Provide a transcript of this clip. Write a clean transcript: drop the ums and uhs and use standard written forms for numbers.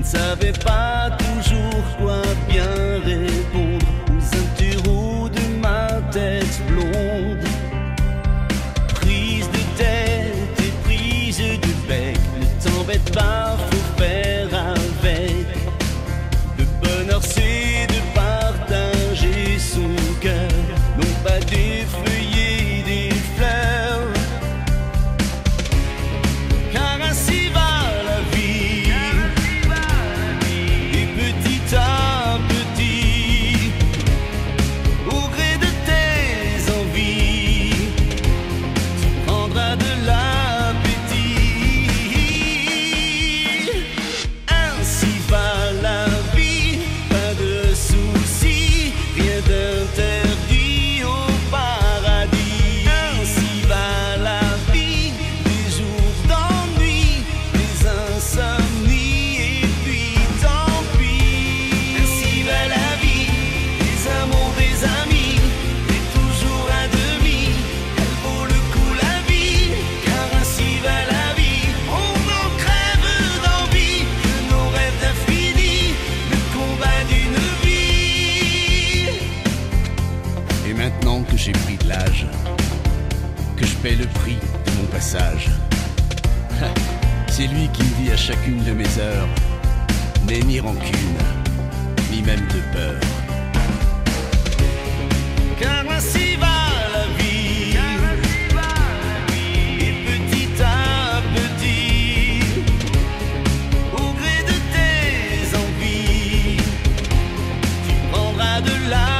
savais pas toujours quoi bien répondre aux interros de ma tête blonde. Prise de tête et prise de bec, ne t'embête pas, faut faire avec. Le bonheur c'est de partager son cœur, non pas d'effeuiller des fleurs. Car ainsi va la vie, et petit à petit, au gré de tes envies, tu prendras de l'appétit. Ainsi va la vie, pas de soucis, rien d'interdit au paradis. Ainsi va la vie, des jours d'ennui, des insomnies et puis tant pis. Ainsi va la vie, des amours, des amis, et toujours à demi, elle vaut le coup la vie. Car ainsi va la vie, on en crève d'envie, de nos rêves d'infini, le combat d'une vie. Et maintenant que j'ai pris de l'âge, que je paie le prix de mon passage, c'est lui qui me dit à chacune de mes heures, n'aie ni rancune, ni même de peur. Car ainsi va la vie, et petit à petit, au gré de tes envies, tu prendras de l'âge.